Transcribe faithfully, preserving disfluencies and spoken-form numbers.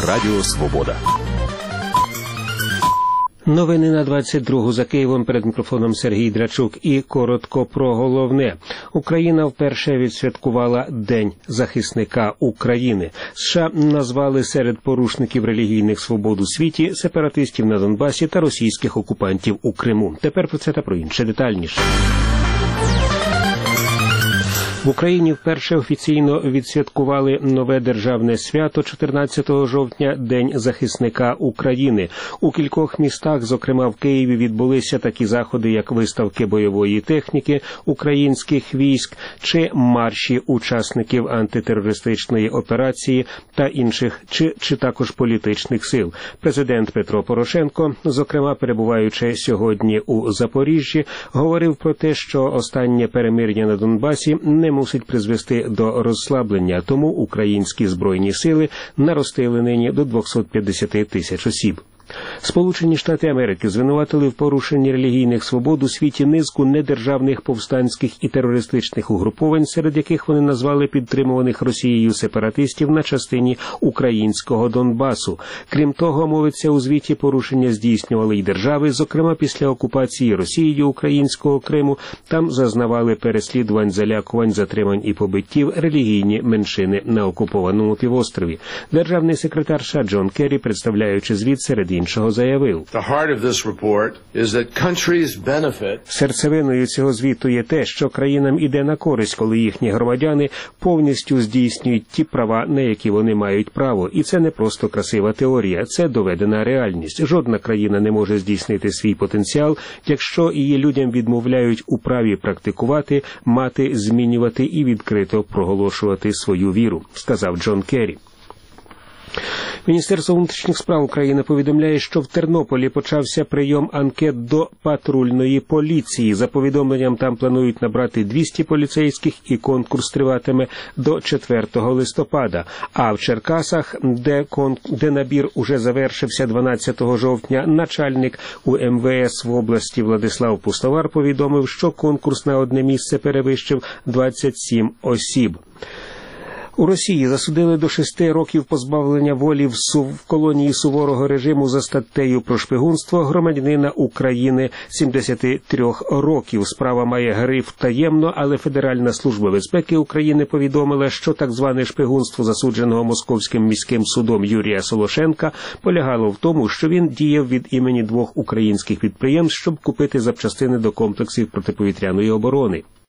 Радіо Свобода. Новини на двадцять другу за Києвом, перед мікрофоном Сергій Драчук. І коротко про головне. Україна вперше відсвяткувала День захисника України. США назвали серед порушників релігійних свобод у світі сепаратистів на Донбасі та російських окупантів у Криму. Тепер про це та про інше детальніше. В Україні вперше офіційно відсвяткували нове державне свято чотирнадцятого жовтня – День захисника України. У кількох містах, зокрема в Києві, відбулися такі заходи, як виставки бойової техніки українських військ чи марші учасників антитерористичної операції та інших, чи, чи також політичних сил. Президент Петро Порошенко, зокрема перебуваючи сьогодні у Запоріжжі, говорив про те, що останнє перемир'я на Донбасі не мусить призвести до розслаблення, тому українські збройні сили наростили нині до двохсот п'ятдесят тисяч осіб. Сполучені Штати Америки звинуватили в порушенні релігійних свобод у світі низку недержавних повстанських і терористичних угруповань, серед яких вони назвали підтримуваних Росією сепаратистів на частині українського Донбасу. Крім того, мовиться у звіті, порушення здійснювали й держави, зокрема після окупації Росією українського Криму. Там зазнавали переслідувань, залякувань, затримань і побиттів релігійні меншини на окупованому півострові. Державний секретар США Джон Керрі, представляючи звіт, серед іншого заявив: серцевиною цього звіту є те, що країнам іде на користь, коли їхні громадяни повністю здійснюють ті права, на які вони мають право. І це не просто красива теорія, це доведена реальність. Жодна країна не може здійснити свій потенціал, якщо її людям відмовляють у праві практикувати, мати, змінювати і відкрито проголошувати свою віру, сказав Джон Керрі. Міністерство внутрішніх справ України повідомляє, що в Тернополі почався прийом анкет до патрульної поліції. За повідомленням, там планують набрати двісті поліцейських, і конкурс триватиме до четвертого листопада. А в Черкасах, де, кон... де набір уже завершився дванадцятого жовтня, начальник у ем ве ес в області Владислав Пустовар повідомив, що конкурс на одне місце перевищив двадцять сім осіб. У Росії засудили до шести років позбавлення волі в, су... в колонії суворого режиму за статтею про шпигунство громадянина України сімдесят три років. Справа має гриф «таємно», але Федеральна служба безпеки України повідомила, що так зване шпигунство засудженого Московським міським судом Юрія Солошенка полягало в тому, що він діяв від імені двох українських підприємств, щоб купити запчастини до комплексів протиповітряної оборони.